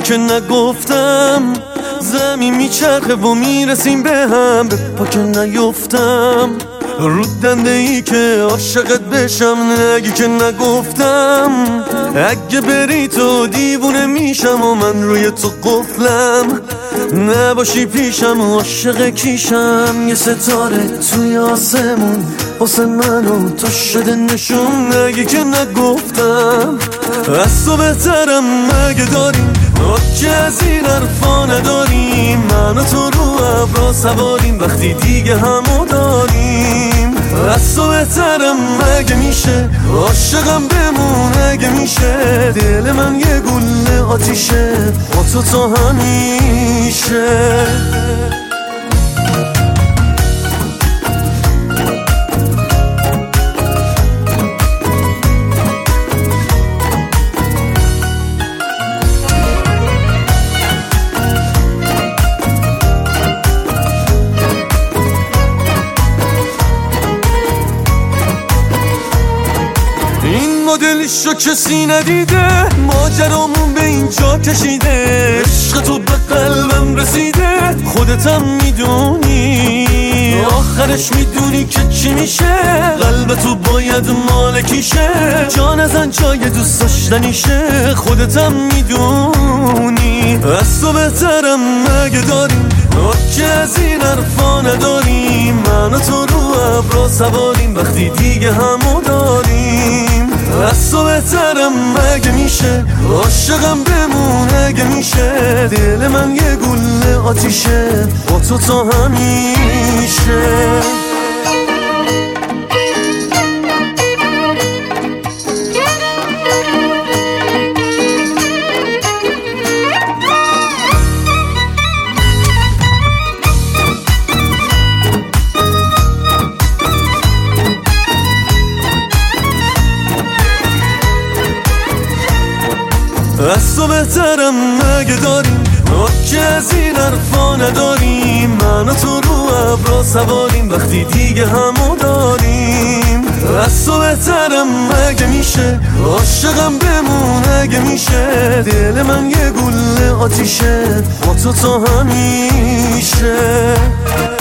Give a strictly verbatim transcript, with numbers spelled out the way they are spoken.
که نگفتم زمین میچرخه و میرسیم به هم، به پا که نیفتم رو دنده ای که عاشقت بشم. نگی که نگفتم اگه بری تو دیوونه میشم و من روی تو قفلم. نباشی پیشم عاشق کیشم، یه ستاره توی آسمون واسه من و تو شده نشون. نگی که نگفتم از تو بهترم مگه داریم که از این حرفا نداریم. من و تو رو ابرا سواریم وقتی دیگه همو داریم. از تو بهترم مگه میشه عاشقم بمون اگه میشه. دل من یه گله آتیشه با تو تا همیشه. این مدلشو کسی ندیده، ماجرامون به اینجا کشیده. عشق تو به قلبم رسیده، خودتم میدونی آخرش میدونی که چی میشه. قلب تو باید مالکیشه، جان ازن جای دوست داشتنیشه. خودتم میدونی از تو بهترم مگه داریم که از این حرفا نداریم. من و تو رو ابرا سواریم وقتی دیگه همو داریم. از تو بهترم مگه میشه عاشقم بمون اگه میشه. دل من یه گله آتیشه با تو تا همیشه. از تو بهترم مگه داریم که از این حرفا نداریم. من و تو رو ابرا سواریم وقتی دیگه همو داریم. از تو بهترم مگه میشه عاشقم بمون اگه میشه. دل من یه گله آتیشه با تو تا همیشه.